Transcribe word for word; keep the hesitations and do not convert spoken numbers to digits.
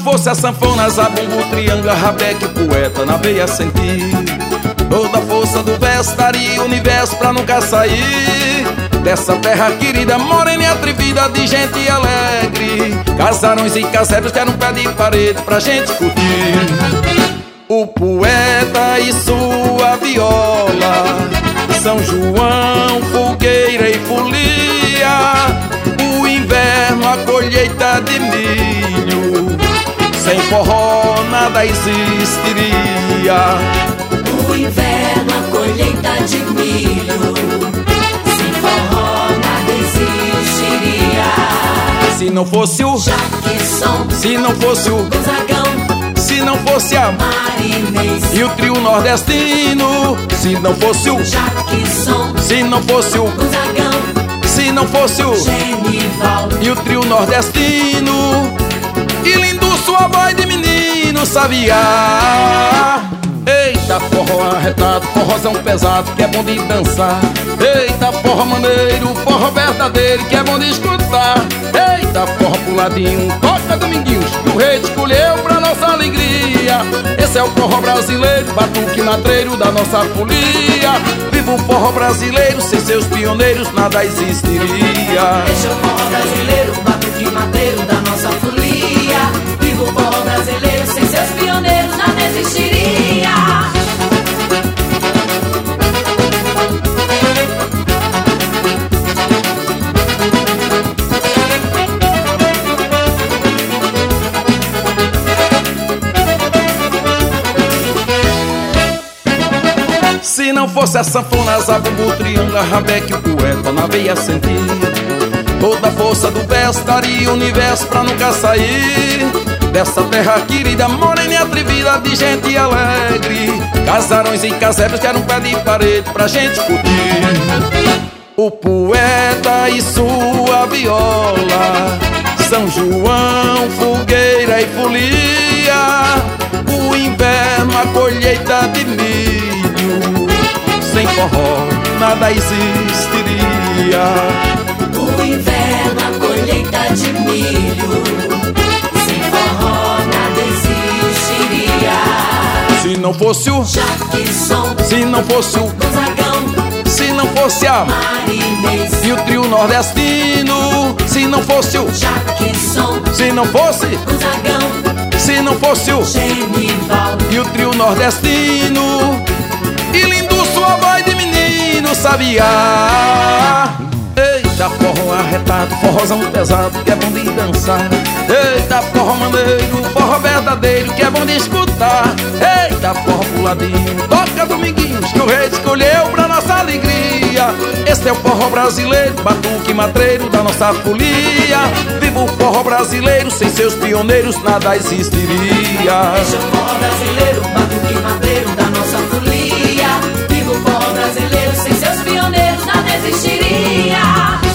fosse a sanfona, zabumbo, triângulo, rabeque, o poeta na veia sentir toda a força do verso, daria o universo pra nunca sair dessa terra querida, morena e atrevida, de gente alegre. Casarões e casebres que eram um pé de parede pra gente curtir. O poeta e sua viola, São João, fogueira e folia, o inverno, a colheita de milho, sem forró nada existiria. O inverno, a colheita de milho, sem forró nada existiria. Se não fosse o Jackson, se não fosse o Gonzagão, se não fosse a Marinês e o trio nordestino, se não fosse o Jackson, se não fosse o Gonzagão, se não fosse o Genival e o trio nordestino, e lindo sua voz de menino sabiá. Eita, forró arretado, forrozão pesado, que é bom de dançar. Eita, forró maneiro, forró verdadeiro, que é bom de escutar. Eita, forró puladinho, toca dominguinhos, que o rei escolheu pra nossa alegria. Esse é o forró brasileiro, batuque matreiro da nossa folia. Viva o forró brasileiro, sem seus pioneiros nada existiria. Esse é o forró brasileiro, batuque matreiro da nossa folia. Viva o forró brasileiro, sem seus pioneiros nada existiria. Se não fosse a sanfona, zabumbo, triângulo, rabeque, o poeta na veia sentir toda a força do verso, daria o universo pra nunca sair dessa terra querida, morena e atrevida, de gente alegre. Casarões e casebres que eram um pé de parede pra gente curtir. O poeta e sua viola, São João, fogueira e folia, o inverno, a colheita de milho, sem forró nada existiria. O inverno, a colheita de milho, sem forró nada existiria. Se não fosse o Jackson, se não fosse o Gonzagão, se não fosse a Marinês e o trio nordestino, se não fosse o Jackson, se não fosse Gonzagão, se não fosse o Genival e o trio nordestino, e lindo sua voz de menino sabiá. Eita, forró arretado, forrozão pesado, que é bom de dançar. Eita, forró maneiro, forró verdadeiro, que é bom de escutar. Eita, forró puladinho, toca dominguinhos, que o rei escolheu pra nossa alegria. Esse é o forró brasileiro, batuque matreiro da nossa folia. Viva o forró brasileiro, sem seus pioneiros nada existiria. Esse é o forró brasileiro, batuque matreiro da nossa folia. Viva o forró brasileiro, sem seus pioneiros nada existiria.